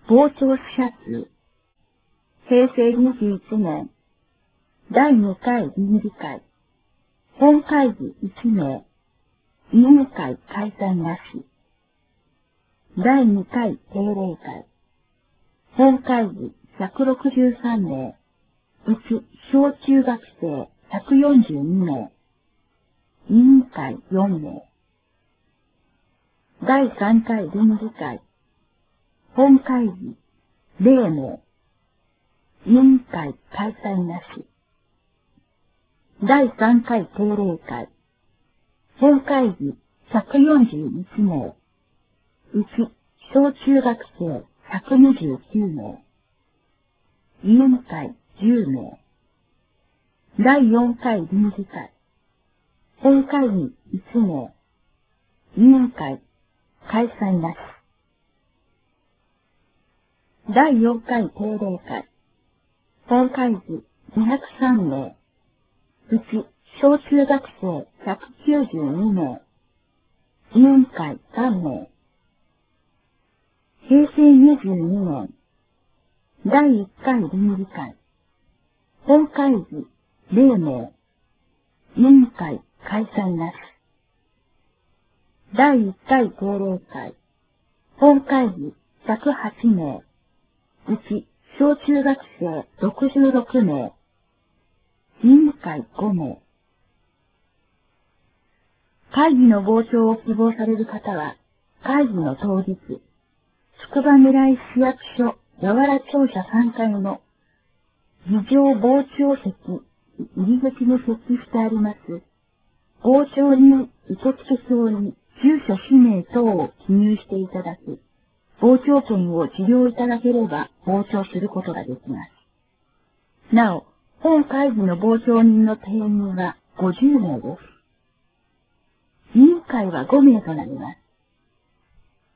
傍聴者数。平成21年、第2回臨時会。本会議1名。委員会開催なし。第2回定例会。本会議163名。うち小中学生142名。委員会4名。第3回臨時会。本会議0名。委員会開催なし。第3回定例会。本会議141名。うち小中学生129名。委員会10名。第4回臨時会。本会議1名。委員会開催なし。第4回定例会。本会議203名。うち小中学生192名。委員会3名。平成22年。第1回臨時会。本会議0名。委員会開催なし。第1回定例会。本会議108名。うち小中学生66名。委員会5名。会議の傍聴を希望される方は、会議の当日、つくばみらい市役所八原庁舎3階の議場傍聴席入り口に設置してあります。傍聴人受付票に住所氏名等を記入していただき、傍聴券を受領いただければ傍聴することができます。なお、本会議の傍聴人の定員は50名です。委員会は5名となります。